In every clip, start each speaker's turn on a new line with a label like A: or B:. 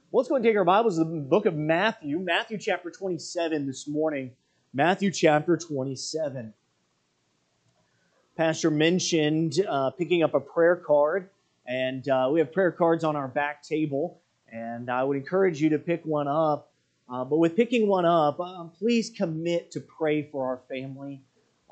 A: Well, let's go and take our Bibles to the book of Matthew. Matthew chapter 27 this morning. Matthew chapter 27. Pastor mentioned picking up a prayer card, and we have prayer cards on our back table, and I would encourage you to pick one up. But with picking one up, please commit to pray for our family.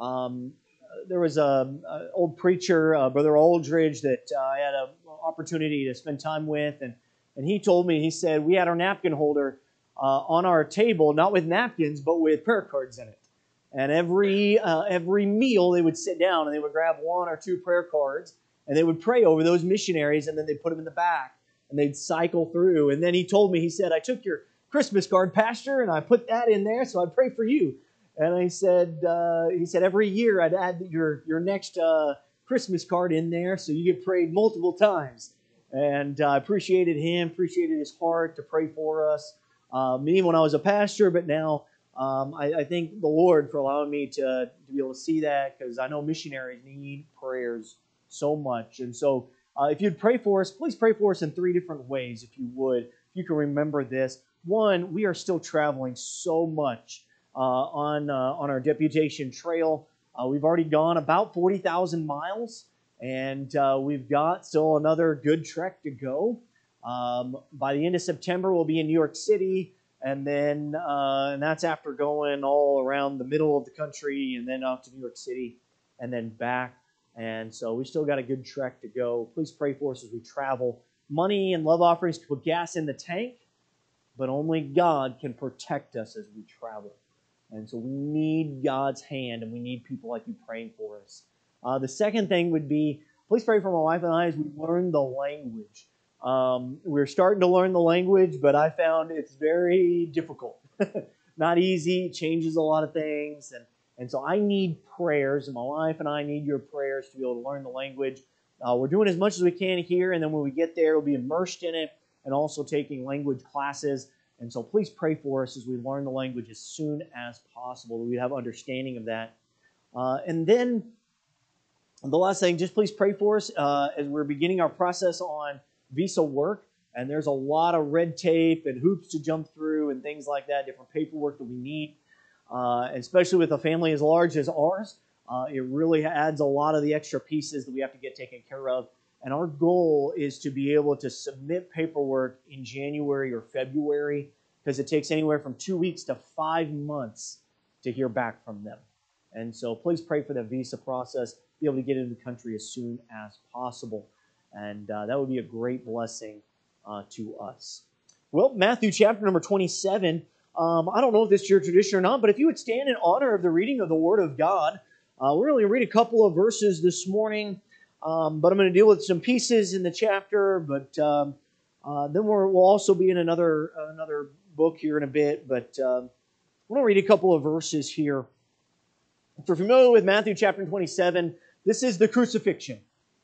A: There was an old preacher, Brother Aldridge, that I had an opportunity to spend time with, and he told me, he said, we had our napkin holder on our table, not with napkins, but with prayer cards in it. And every meal, they would sit down and they would grab one or two prayer cards, and they would pray over those missionaries, and then they'd put them in the back, and they'd cycle through. And then he told me, he said, I took your Christmas card, Pastor, and I put that in there, so I'd pray for you. And he said, every year I'd add your next Christmas card in there, so you get prayed multiple times. And I appreciated him, appreciated his heart to pray for us. Me when I was a pastor, but now I thank the Lord for allowing me to be able to see that, because I know missionaries need prayers so much. And so if you'd pray for us, please pray for us in three different ways, if you would. If you can remember this. One, we are still traveling so much on our deputation trail. We've already gone about 40,000 miles. And we've got still another good trek to go. By the end of September, we'll be in New York City, and then and that's after going all around the middle of the country, and then off to New York City, and then back. And so we still got a good trek to go. Please pray for us as we travel. Money and love offerings to put gas in the tank, but only God can protect us as we travel. And so we need God's hand, and we need people like you praying for us. The second thing would be, please pray for my wife and I as we learn the language. We're starting to learn the language, but I found it's very difficult. Not easy, it changes a lot of things. And so I need prayers, and my wife and I need your prayers to be able to learn the language. We're doing as much as we can here, and then when we get there, we'll be immersed in it and also taking language classes. And so please pray for us as we learn the language as soon as possible, that we have understanding of that. And then the last thing, just please pray for us as we're beginning our process on visa work. And there's a lot of red tape and hoops to jump through and things like that, different paperwork that we need. Especially with a family as large as ours, it really adds a lot of the extra pieces that we have to get taken care of. And our goal is to be able to submit paperwork in January or February, because it takes anywhere from 2 weeks to 5 months to hear back from them. And so please pray for the visa process, be able to get into the country as soon as possible. And that would be a great blessing to us. Well, Matthew chapter number 27. I don't know if this is your tradition or not, but if you would stand in honor of the reading of the Word of God. We're going to read a couple of verses this morning, but I'm going to deal with some pieces in the chapter, but then we'll also be in another book here in a bit. But I'm going to read a couple of verses here. If you're familiar with Matthew chapter 27, this is the crucifixion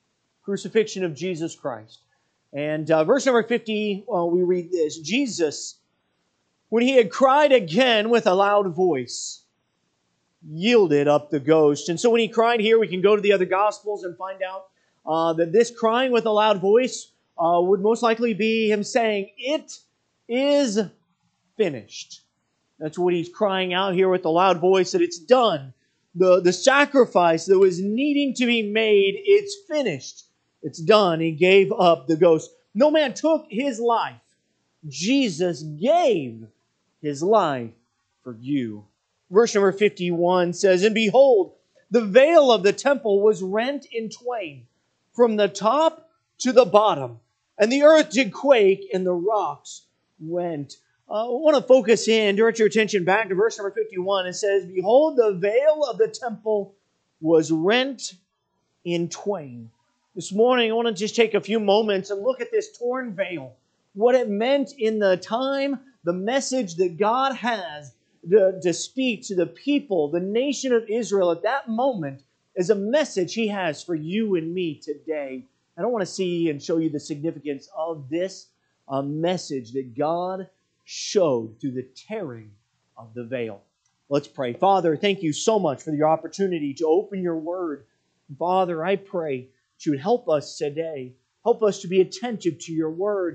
A: of Jesus Christ. And verse number 50, we read this. Jesus, when he had cried again with a loud voice, yielded up the ghost. And so when he cried here, we can go to the other Gospels and find out that this crying with a loud voice would most likely be him saying, "It is finished." That's what he's crying out here with a loud voice, that it's done. The sacrifice that was needing to be made, it's finished. It's done. He gave up the ghost. No man took his life. Jesus gave his life for you. Verse number 51 says, "And behold, the veil of the temple was rent in twain, from the top to the bottom, and the earth did quake, and the rocks went." I want to focus in, direct your attention back to verse number 51. It says, "Behold, the veil of the temple was rent in twain." This morning, I want to just take a few moments and look at this torn veil, what it meant in the time, the message that God has to speak to the people, the nation of Israel at that moment, is a message He has for you and me today. And I want to see and show you the significance of this message that God showed through the tearing of the veil. Let's pray. Father, thank you so much for your opportunity to open your word. Father, I pray that you would help us today. Help us to be attentive to your word.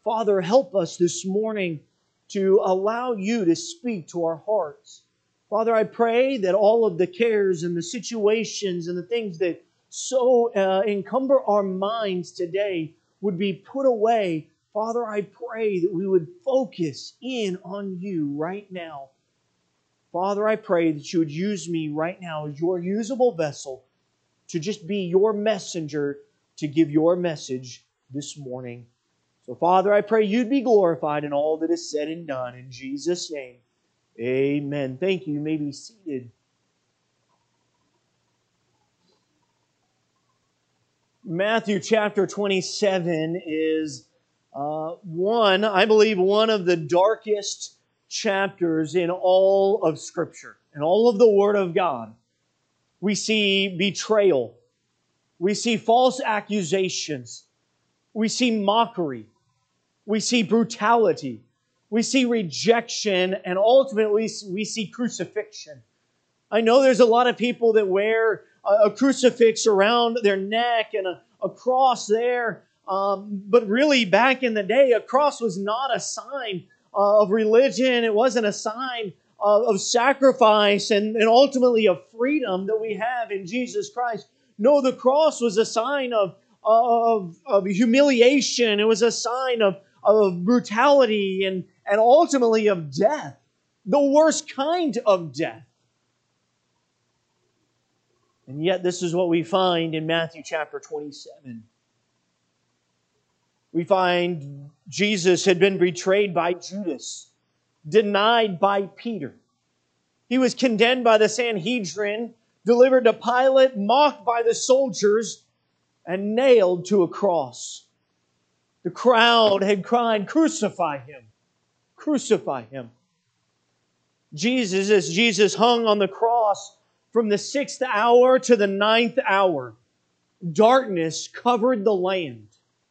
A: Father, help us this morning to allow you to speak to our hearts. Father, I pray that all of the cares and the situations and the things that so encumber our minds today would be put away. Father, I pray that we would focus in on you right now. Father, I pray that you would use me right now as your usable vessel to just be your messenger to give your message this morning. So, Father, I pray you'd be glorified in all that is said and done. In Jesus' name, amen. Thank you. You may be seated. Matthew chapter 27 is I believe, one of the darkest chapters in all of Scripture, in all of the Word of God. We see betrayal. We see false accusations. We see mockery. We see brutality. We see rejection. And ultimately, we see crucifixion. I know there's a lot of people that wear a crucifix around their neck and a cross there. But really, back in the day, a cross was not a sign of religion. It wasn't a sign of sacrifice and ultimately of freedom that we have in Jesus Christ. No, the cross was a sign of humiliation. It was a sign of brutality and ultimately of death. The worst kind of death. And yet this is what we find in Matthew chapter 27. We find Jesus had been betrayed by Judas, denied by Peter. He was condemned by the Sanhedrin, delivered to Pilate, mocked by the soldiers, and nailed to a cross. The crowd had cried, "Crucify him! Crucify him!" As Jesus hung on the cross from the 6th hour to the 9th hour, darkness covered the land.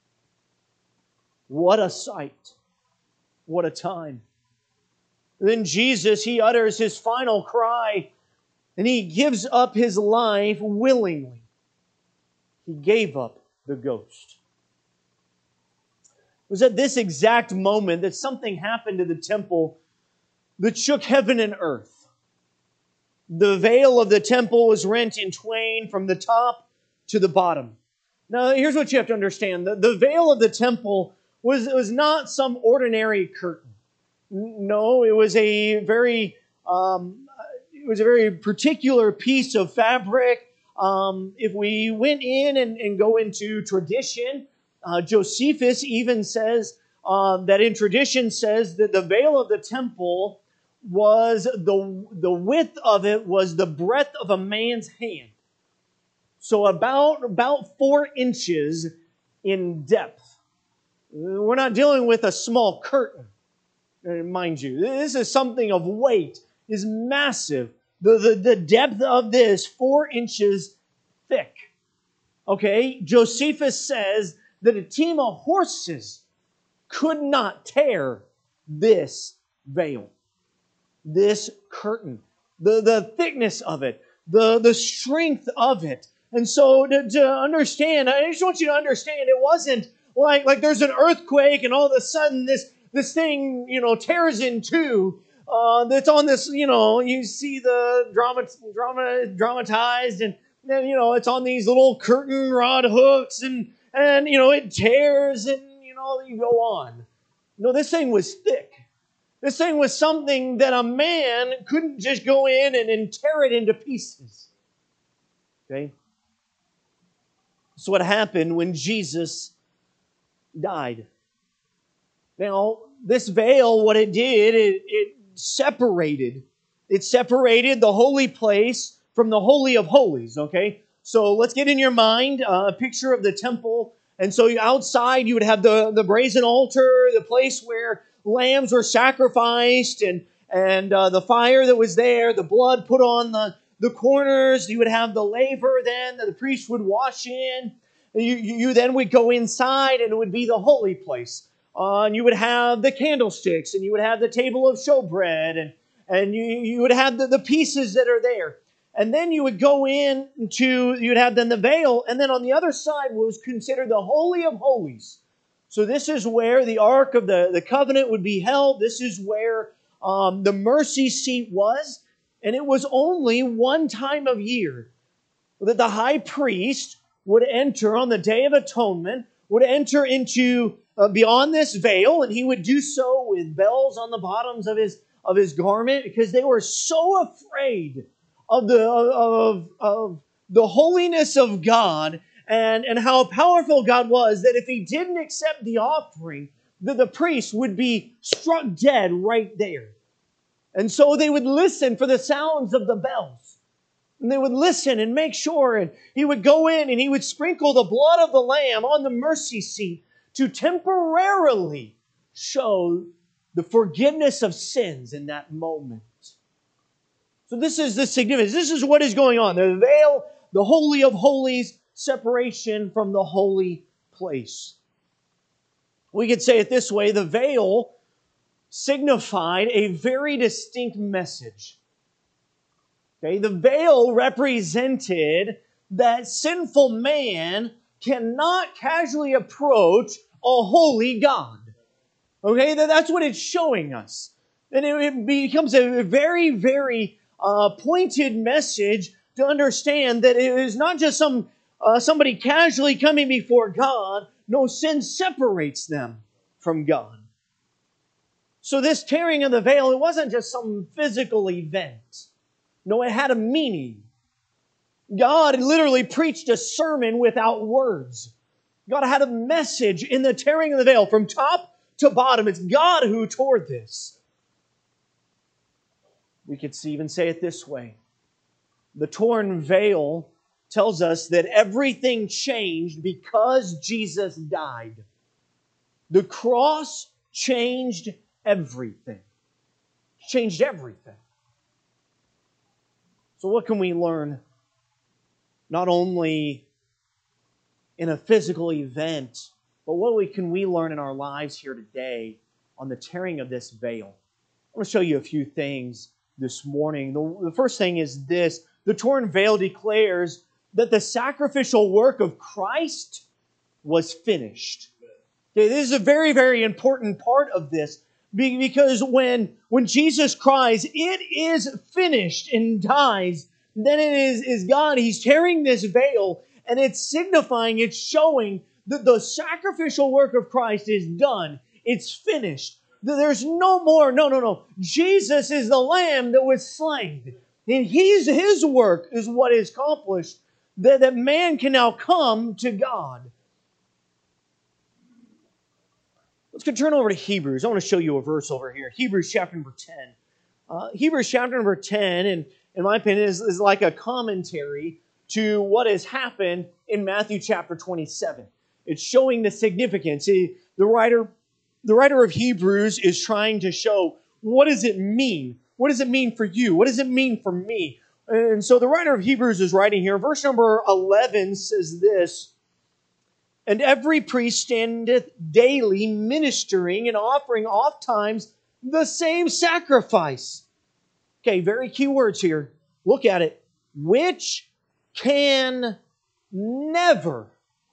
A: What a sight. What a time. Then Jesus, He utters His final cry, and He gives up His life willingly. He gave up the ghost. It was at this exact moment that something happened to the temple that shook heaven and earth. The veil of the temple was rent in twain from the top to the bottom. Now, here's what you have to understand. The veil of the temple was not some ordinary curtain. No, it was a very particular piece of fabric. If we went in and go into tradition, Josephus even says that in tradition says that the veil of the temple was the width of it was the breadth of a man's hand. So about 4 inches in depth. We're not dealing with a small curtain, mind you. This is something of weight, is massive. The depth of this, 4 inches thick. Okay, Josephus says that a team of horses could not tear this veil, this curtain, the thickness of it, the strength of it. And so to understand, I just want you to understand, it wasn't like there's an earthquake and all of a sudden this thing, tears in two. That's on this, you see the dramatized and then, it's on these little curtain rod hooks and it tears and, you go on. No, this thing was thick. This thing was something that a man couldn't just go in and tear it into pieces. Okay? So what happened when Jesus died? Now, this veil, what it did, it separated the holy place from the Holy of Holies, okay? So let's get in your mind a picture of the temple. And so outside you would have the brazen altar, the place where lambs were sacrificed, and the fire that was there, the blood put on the corners. You would have the laver then that the priest would wash in. You then would go inside and it would be the holy place. And you would have the candlesticks, and you would have the table of showbread, and you would have the pieces that are there. And then you would go you'd have then the veil, and then on the other side was considered the Holy of Holies. So this is where the Ark of the Covenant would be held. This is where the mercy seat was. And it was only one time of year that the high priest would enter on the Day of Atonement, would enter into beyond this veil, and he would do so with bells on the bottoms of his garment, because they were so afraid of the holiness of God and how powerful God was, that if he didn't accept the offering, the priest would be struck dead right there. And so they would listen for the sounds of the bells. And they would listen and make sure, and he would go in and he would sprinkle the blood of the Lamb on the mercy seat to temporarily show the forgiveness of sins in that moment. So this is the significance. This is what is going on. The veil, the Holy of Holies, separation from the holy place. We could say it this way: the veil signified a very distinct message. Okay, the veil represented that sinful man cannot casually approach a holy God. Okay, that's what it's showing us. And it becomes a very, very pointed message to understand that it is not just somebody casually coming before God. No, sin separates them from God. So this tearing of the veil, it wasn't just some physical event. No, it had a meaning. God literally preached a sermon without words. God had a message in the tearing of the veil from top to bottom. It's God who tore this. We could even say it this way: the torn veil tells us that everything changed because Jesus died. The cross changed everything. Changed everything. So what can we learn, not only in a physical event, but what can we learn in our lives here today on the tearing of this veil? I want to show you a few things this morning. The first thing is this: the torn veil declares that the sacrificial work of Christ was finished. Okay, this is a very, very important part of this, because when Jesus cries, "It is finished," and dies, then it is God. He's tearing this veil, and it's signifying, it's showing that the sacrificial work of Christ is done. It's finished. There's no more. No. Jesus is the Lamb that was slain. And His work is what is accomplished, that man can now come to God. Let's go turn over to Hebrews. I want to show you a verse over here. Hebrews chapter number 10. Hebrews chapter number 10, and in my opinion, is like a commentary to what has happened in Matthew chapter 27. It's showing the significance. The writer of Hebrews is trying to show, what does it mean? What does it mean for you? What does it mean for me? And so the writer of Hebrews is writing here. Verse number 11 says this: "And every priest standeth daily ministering and offering oft times the same sacrifice." Okay, very key words here. Look at it. "Which can never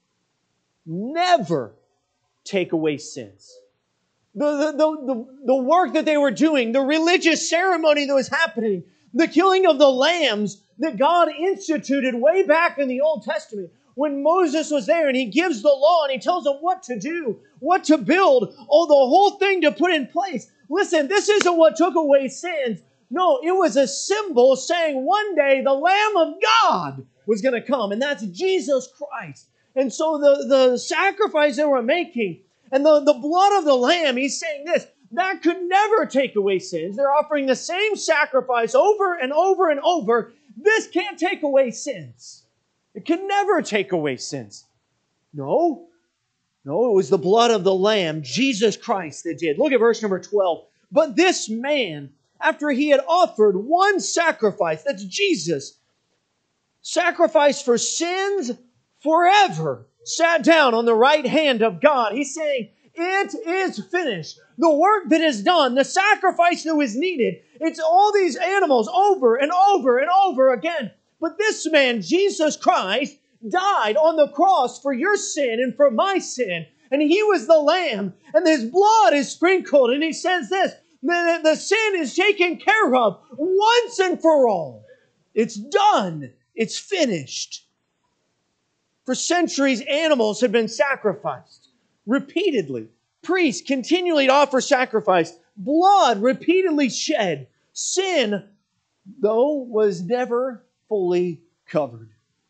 A: take away sins." The work that they were doing, the religious ceremony that was happening, the killing of the lambs that God instituted way back in the Old Testament, when Moses was there and he gives the law and he tells them what to do, what to build, the whole thing to put in place. Listen, this isn't what took away sins. No, it was a symbol saying one day the Lamb of God was going to come, and that's Jesus Christ. And so the sacrifice they were making and the blood of the Lamb, he's saying this, that could never take away sins. They're offering the same sacrifice over and over and over. This can't take away sins. It can never take away sins. No, it was the blood of the Lamb, Jesus Christ, that did. Look at verse number 12. "But this man, after he had offered one sacrifice," that's Jesus, "sacrifice for sins forever, sat down on the right hand of God." He's saying, it is finished. The work that is done, the sacrifice that was needed, it's all these animals over and over and over again. But this man, Jesus Christ, died on the cross for your sin and for my sin. and He was the Lamb, and His blood is sprinkled, and He says this, the sin is taken care of once and for all. It's done. It's finished. For centuries, animals had been sacrificed repeatedly. Priests continually offer sacrifice. Blood repeatedly shed. Sin, though, was never fully covered.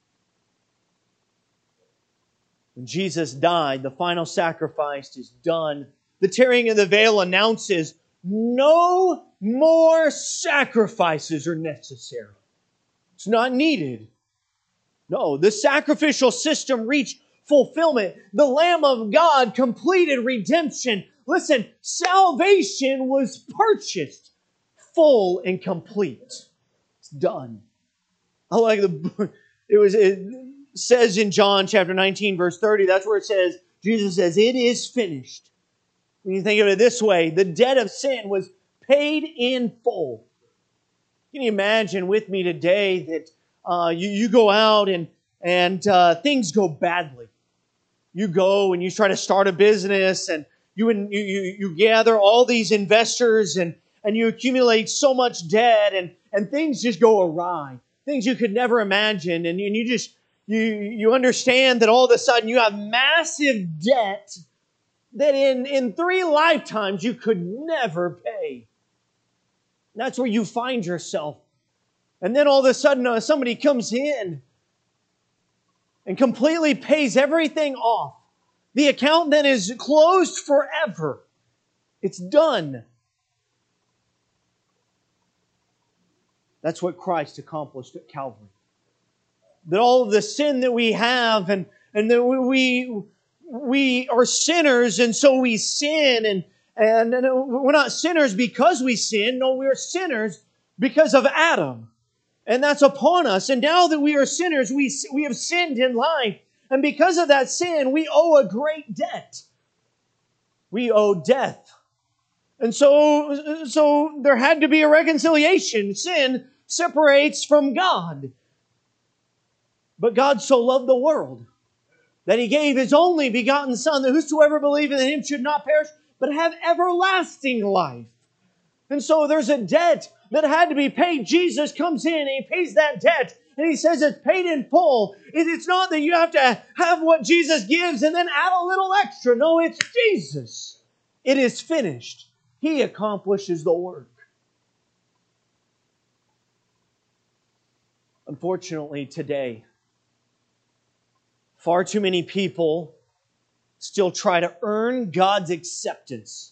A: When Jesus died, the final sacrifice is done. The tearing of the veil announces no more sacrifices are necessary. It's not needed. No, the sacrificial system reached fulfillment. The Lamb of God completed redemption. Listen, salvation was purchased, full and complete. It's done. I like it says in John chapter 19, verse 30, that's where it says, Jesus says, it is finished. When you think of it this way, the debt of sin was paid in full. Can you imagine with me today that you go out and things go badly? You go and you try to start a business, and you gather all these investors, and you accumulate so much debt, and things just go awry. Things you could never imagine, and you understand that all of a sudden you have massive debt that in 3 lifetimes you could never pay. That's where you find yourself. And then all of a sudden somebody comes in and completely pays everything off. The account then is closed forever. It's done. That's what Christ accomplished at Calvary. That all of the sin that we have, and that we are sinners, and so we sin, and we're not sinners because we sin. No, we're sinners because of Adam. And that's upon us. And now that we are sinners, we have sinned in life. And because of that sin, we owe a great debt. We owe death. And so there had to be a reconciliation. Sin separates from God. But God so loved the world that He gave His only begotten Son, that whosoever believeth in Him should not perish, but have everlasting life. And so there's a debt that had to be paid. Jesus comes in and He pays that debt. And He says it's paid in full. It's not that you have to have what Jesus gives and then add a little extra. No, it's Jesus. It is finished. He accomplishes the work. Unfortunately, today, far too many people still try to earn God's acceptance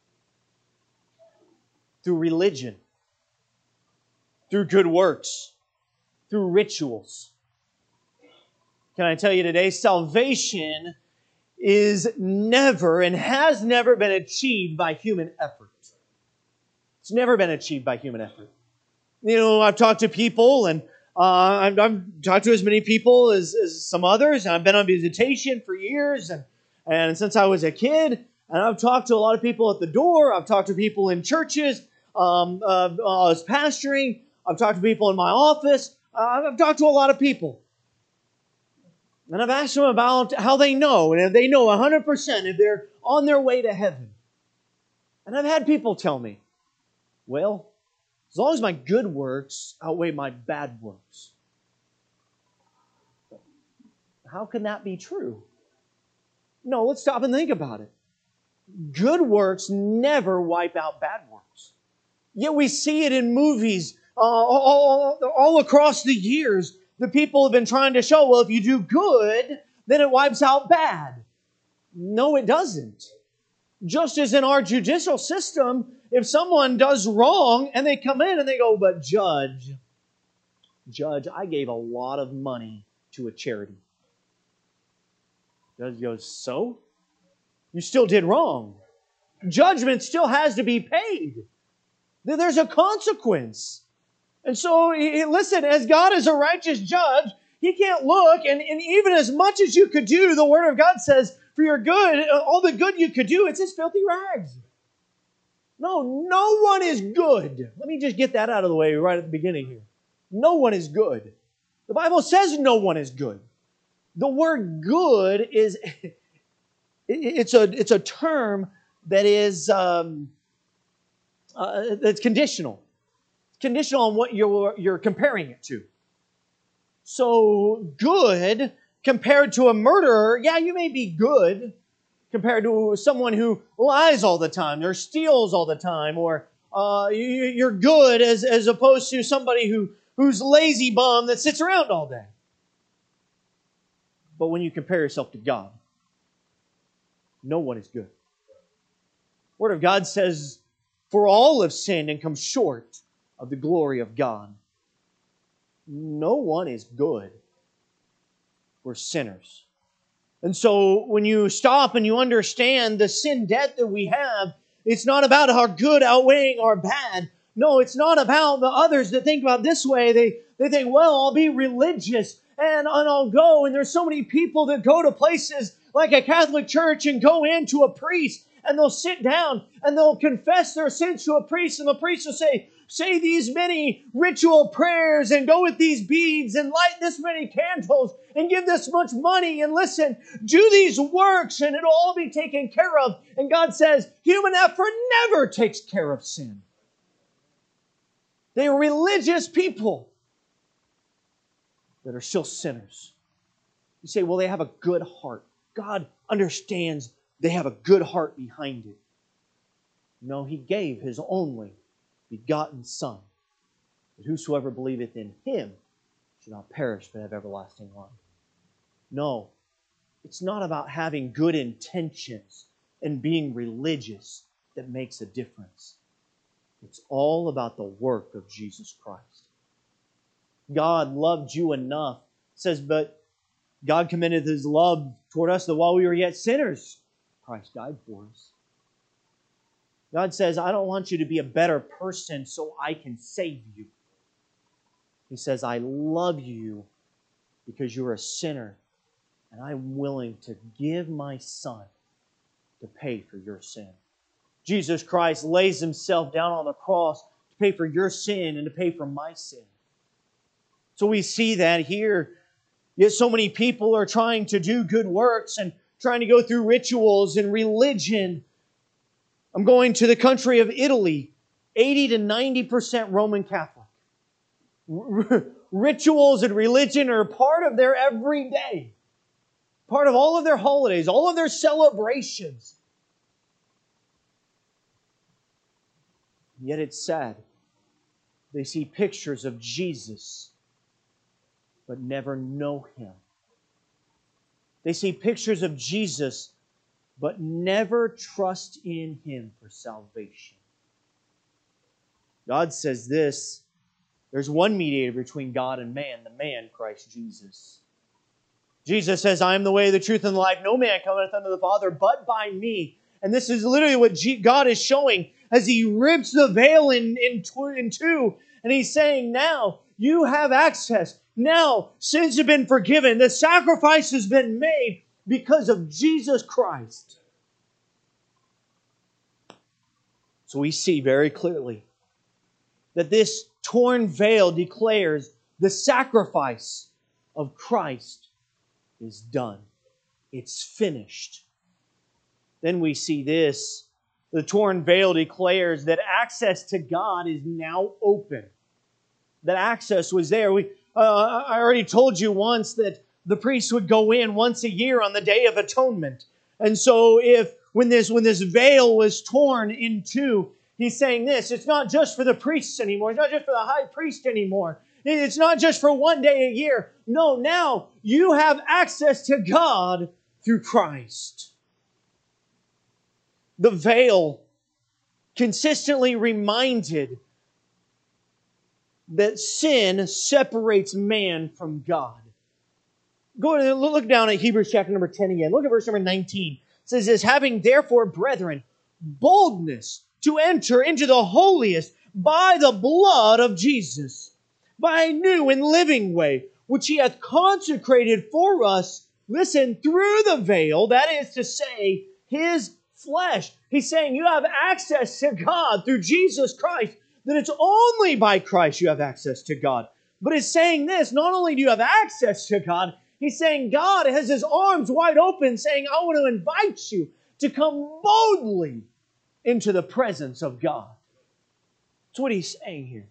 A: through religion, through good works, through rituals. Can I tell you today, salvation is never and has never been achieved by human effort. It's never been achieved by human effort. You know, I've talked to people, and I've talked to as many people as some others, and I've been on visitation for years, and since I was a kid, and I've talked to a lot of people at the door. I've talked to people in churches. I was pastoring. I've talked to people in my office. I've talked to a lot of people. And I've asked them about how they know, and if they know 100% if they're on their way to heaven. And I've had people tell me, well, as long as my good works outweigh my bad works. How can that be true? No, let's stop and think about it. Good works never wipe out bad works. Yet we see it in movies all across the years. The people have been trying to show, well, if you do good, then it wipes out bad. No, it doesn't. Just as in our judicial system, if someone does wrong and they come in and they go, but Judge, I gave a lot of money to a charity. Judge goes, so? You still did wrong. Judgment still has to be paid. There's a consequence. And so, listen, as God is a righteous judge, He can't look, and even as much as you could do, the Word of God says, for your good, all the good you could do, it's as filthy rags. No one is good. Let me just get that out of the way right at the beginning here. No one is good. The Bible says no one is good. The word good is It's a term that is that's conditional. It's conditional on what you're comparing it to. So good compared to a murderer, yeah, you may be good compared to someone who lies all the time or steals all the time, or you're good as opposed to somebody who's lazy bum that sits around all day. But when you compare yourself to God, no one is good. The Word of God says, "For all have sinned and come short of the glory of God." No one is good. We're sinners. And so when you stop and you understand the sin debt that we have, it's not about our good outweighing our bad. No, it's not about the others that think about this way. They think, well, I'll be religious and I'll go. And there's so many people that go to places like a Catholic church and go into a priest and they'll sit down and they'll confess their sins to a priest, and the priest will say these many ritual prayers and go with these beads and light this many candles and give this much money and listen, do these works and it'll all be taken care of. And God says, human effort never takes care of sin. They are religious people that are still sinners. You say, well, they have a good heart. God understands they have a good heart behind it. No, He gave His only begotten Son, that whosoever believeth in Him should not perish but have everlasting life. No, it's not about having good intentions and being religious that makes a difference. It's all about the work of Jesus Christ. God loved you enough. It says, but God commended His love toward us that while we were yet sinners, Christ died for us. God says, I don't want you to be a better person so I can save you. He says, I love you because you're a sinner, and I'm willing to give my Son to pay for your sin. Jesus Christ lays Himself down on the cross to pay for your sin and to pay for my sin. So we see that here. Yet so many people are trying to do good works and trying to go through rituals and religion. I'm going to the country of Italy, 80 to 90% Roman Catholic. Rituals and religion are part of their everyday, part of all of their holidays, all of their celebrations. Yet it's sad. They see pictures of Jesus, but never know Him. They see pictures of Jesus, but never trust in Him for salvation. God says this, there's one mediator between God and man, the man, Christ Jesus. Jesus says, I am the way, the truth, and the life. No man cometh unto the Father but by me. And this is literally what God is showing as He rips the veil in two. And He's saying, now you have access. Now sins have been forgiven. The sacrifice has been made because of Jesus Christ. So we see very clearly that this torn veil declares the sacrifice of Christ is done. It's finished. Then we see this. The torn veil declares that access to God is now open. That access was there. I already told you once that the priest would go in once a year on the Day of Atonement. And so when this veil was torn in two, He's saying this, it's not just for the priests anymore. It's not just for the high priest anymore. It's not just for one day a year. No, now you have access to God through Christ. The veil consistently reminded that sin separates man from God. Look down at Hebrews chapter number 10 again. Look at verse number 19. It says this, having therefore, brethren, boldness to enter into the holiest by the blood of Jesus, by a new and living way, which He hath consecrated for us, listen, through the veil, that is to say, His flesh. He's saying you have access to God through Jesus Christ, that it's only by Christ you have access to God. But it's saying this, not only do you have access to God, He's saying God has His arms wide open, saying, I want to invite you to come boldly into the presence of God. That's what He's saying here.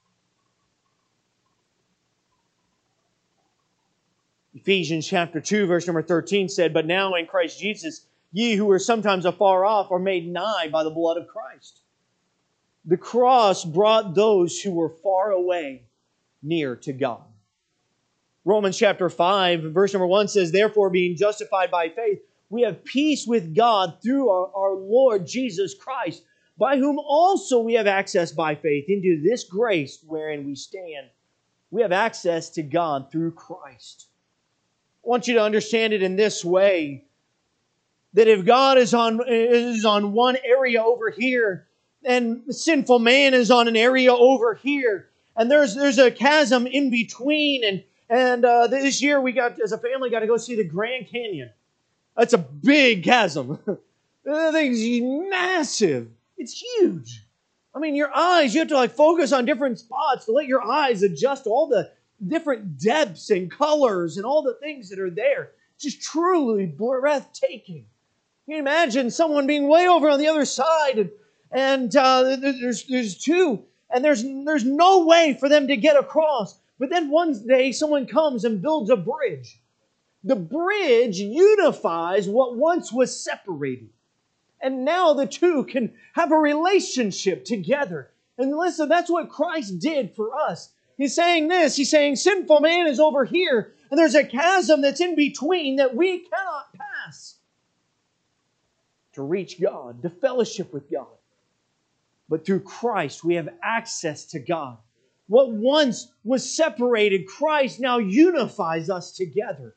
A: Ephesians chapter 2, verse number 13 said, But now in Christ Jesus, ye who were sometimes afar off are made nigh by the blood of Christ. The cross brought those who were far away near to God. Romans chapter 5, verse number 1 says, Therefore, being justified by faith, we have peace with God through our Lord Jesus Christ, by whom also we have access by faith into this grace wherein we stand. We have access to God through Christ. I want you to understand it in this way, that if God is on one area over here, and sinful man is on an area over here, and there's a chasm in between, and this year we as a family got to go see the Grand Canyon. That's a big chasm. That thing's massive. It's huge. I mean, your eyes, you have to focus on different spots to let your eyes adjust to all the different depths and colors and all the things that are there. It's just truly breathtaking. Can you imagine someone being way over on the other side, and there's two, and there's no way for them to get across. But then one day someone comes and builds a bridge. The bridge unifies what once was separated. And now the two can have a relationship together. And listen, that's what Christ did for us. He's saying this. He's saying sinful man is over here, and there's a chasm that's in between that we cannot pass to reach God, to fellowship with God. But through Christ, we have access to God. What once was separated, Christ now unifies us together.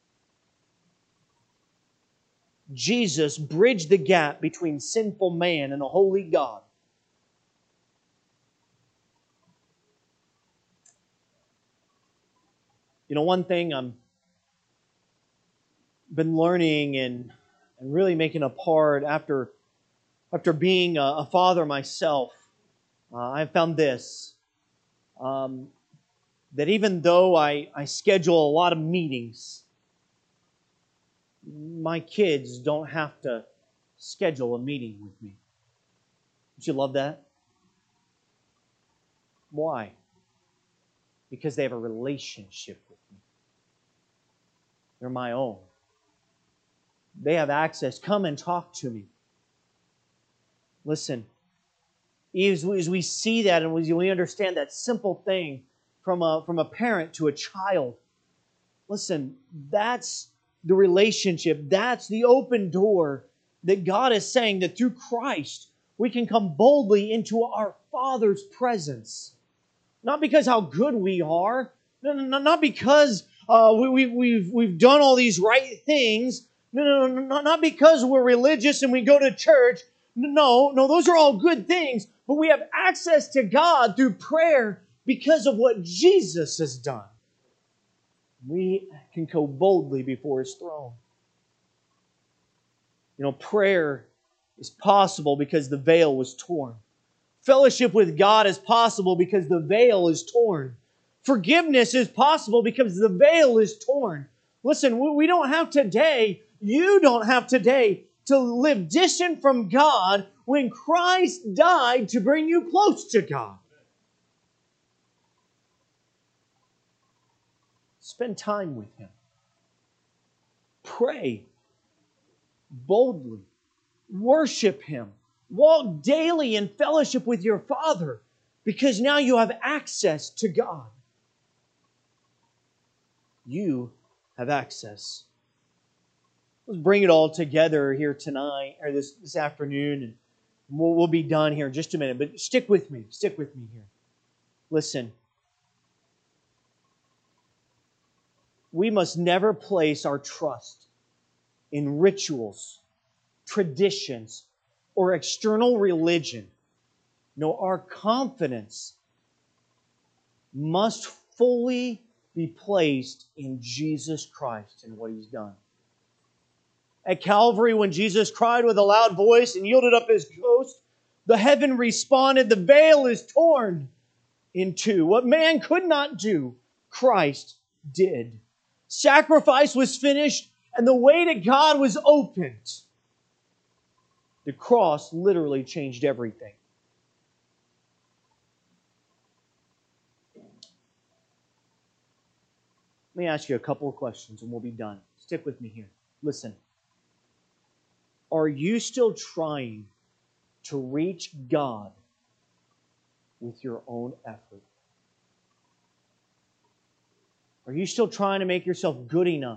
A: Jesus bridged the gap between sinful man and a holy God. You know, one thing I've been learning and really making a part after being a father myself, I've found this, that even though I schedule a lot of meetings, my kids don't have to schedule a meeting with me. Don't you love that? Why? Because they have a relationship with me. They're my own. They have access. Come and talk to me. Listen, as we see that and we understand that simple thing from a parent to a child, listen, that's the relationship. That's the open door that God is saying that through Christ we can come boldly into our Father's presence. Not because how good we are, not because we've done all these right things, not because we're religious and we go to church. No, those are all good things, but we have access to God through prayer because of what Jesus has done. We can go boldly before His throne. You know, prayer is possible because the veil was torn. Fellowship with God is possible because the veil is torn. Forgiveness is possible because the veil is torn. Listen, we don't have today, you don't have today to live distant from God when Christ died to bring you close to God. Spend time with Him. Pray boldly. Worship Him. Walk daily in fellowship with your Father because now you have access to God. You have access. Let's bring it all together here tonight or this afternoon, and we'll be done here in just a minute. But stick with me. Stick with me here. Listen. We must never place our trust in rituals, traditions, or external religion. No, our confidence must fully be placed in Jesus Christ and what He's done. At Calvary, when Jesus cried with a loud voice and yielded up His ghost, the heaven responded, the veil is torn in two. What man could not do, Christ did. Sacrifice was finished and the way to God was opened. The cross literally changed everything. Let me ask you a couple of questions and we'll be done. Stick with me here. Listen. Are you still trying to reach God with your own effort? Are you still trying to make yourself good enough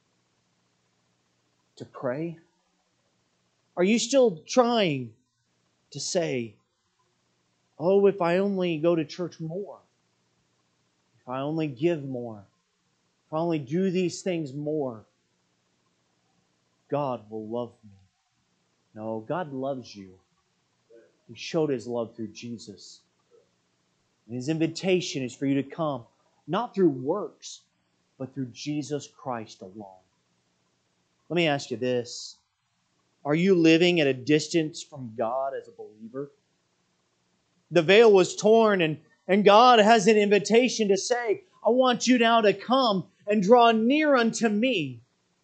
A: to pray? Are you still trying to say, oh, if I only go to church more, if I only give more, if I only do these things more, God will love me? No, God loves you. He showed His love through Jesus. And His invitation is for you to come, not through works, but through Jesus Christ alone. Let me ask you this. Are you living at a distance from God as a believer? The veil was torn, and God has an invitation to say, I want you now to come and draw near unto me.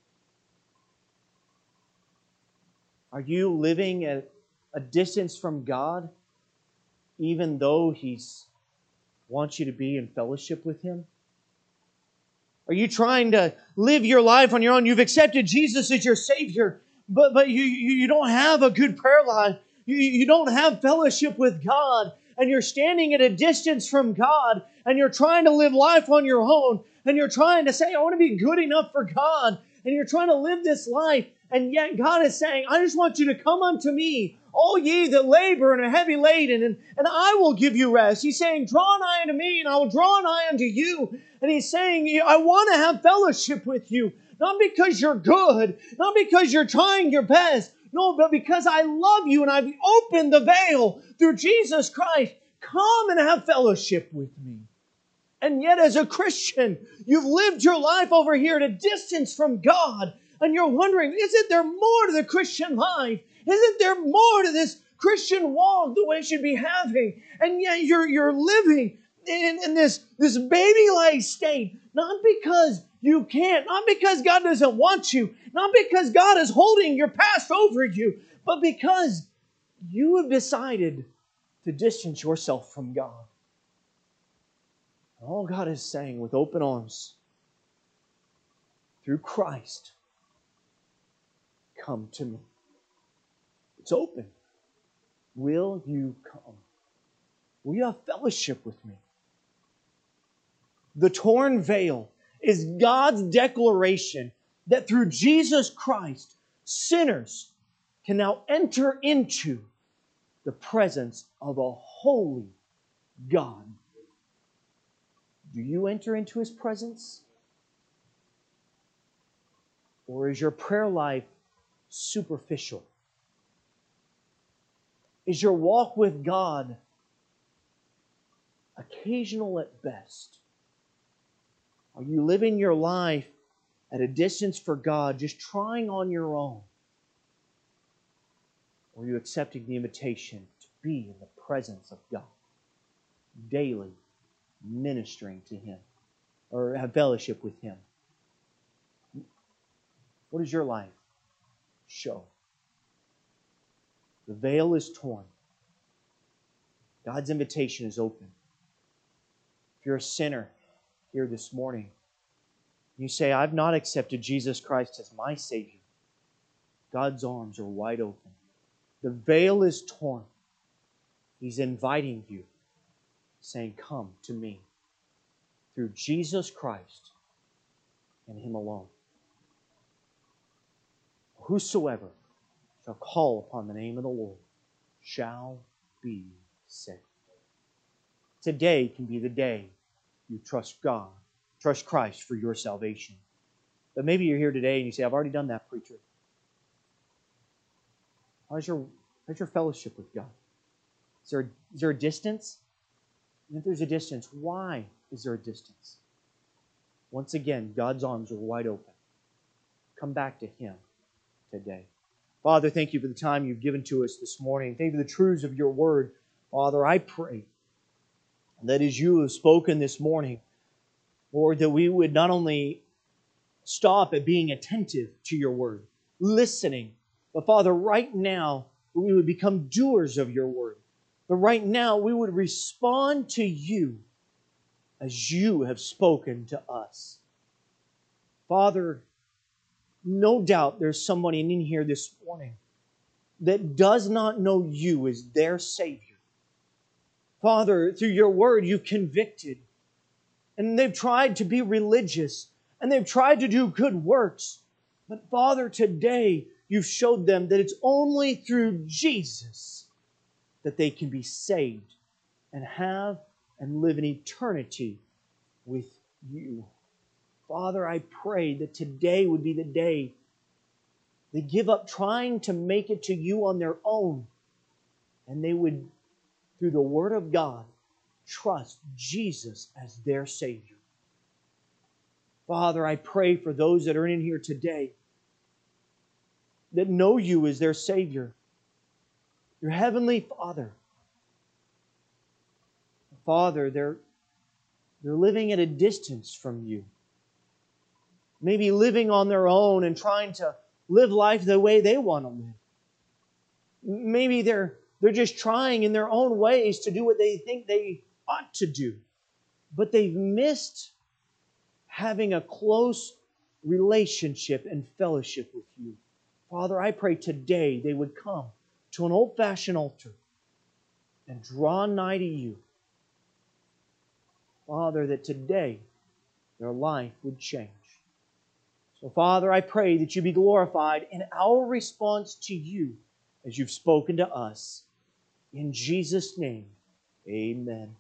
A: Are you living at a distance from God, even though He wants you to be in fellowship with Him? Are you trying to live your life on your own? You've accepted Jesus as your Savior, but you don't have a good prayer life. You don't have fellowship with God, and you're standing at a distance from God, and you're trying to live life on your own, and you're trying to say, I want to be good enough for God, and you're trying to live this life, and yet God is saying, I just want you to come unto me, all ye that labor and are heavy laden, and I will give you rest. He's saying, draw nigh unto me, and I will draw nigh unto you. And He's saying, I want to have fellowship with you, not because you're good, not because you're trying your best, no, but because I love you and I've opened the veil through Jesus Christ. Come and have fellowship with me. And yet as a Christian, you've lived your life over here at a distance from God, and you're wondering, isn't there more to the Christian life? Isn't there more to this Christian walk that we should be having? And yet you're living in this baby-like state, not because you can't, not because God doesn't want you, not because God is holding your past over you, but because you have decided to distance yourself from God. All God is saying with open arms, through Christ, come to me. It's open. Will you come? Will you have fellowship with me? The torn veil is God's declaration that through Jesus Christ, sinners can now enter into the presence of a holy God. Do you enter into His presence? Or is your prayer life superficial? Is your walk with God occasional at best? Are you living your life at a distance for God, just trying on your own? Or are you accepting the invitation to be in the presence of God, daily ministering to Him, or have fellowship with Him? What does your life show? The veil is torn. God's invitation is open. If you're a sinner here this morning, you say, I've not accepted Jesus Christ as my Savior. God's arms are wide open. The veil is torn. He's inviting you, saying, come to me through Jesus Christ and Him alone. Whosoever shall call upon the name of the Lord shall be saved. Today can be the day you trust God, trust Christ for your salvation. But maybe you're here today and you say, I've already done that, preacher. How's your fellowship with God? Is there a distance? And if there's a distance, why is there a distance? Once again, God's arms are wide open. Come back to Him today. Father, thank You for the time You've given to us this morning. Thank You for the truths of Your Word. Father, I pray that as You have spoken this morning, Lord, that we would not only stop at being attentive to your word, listening. But Father, right now, we would become doers of your word. But right now, we would respond to you as you have spoken to us. Father, no doubt there's somebody in here this morning that does not know you as their Savior. Father, through your word, you've convicted. And they've tried to be religious. And they've tried to do good works. But Father, today, you've showed them that it's only through Jesus that they can be saved and have and live in eternity with you. Father, I pray that today would be the day they give up trying to make it to you on their own, and they would, through the Word of God, trust Jesus as their Savior. Father, I pray for those that are in here today that know you as their Savior, your Heavenly Father. Father, they're living at a distance from you. Maybe living on their own and trying to live life the way they want to live. Maybe they're just trying in their own ways to do what they think they ought to do. But they've missed having a close relationship and fellowship with you. Father, I pray today they would come to an old-fashioned altar and draw nigh to you. Father, that today their life would change. So, Father, I pray that you be glorified in our response to you as you've spoken to us. In Jesus' name, amen.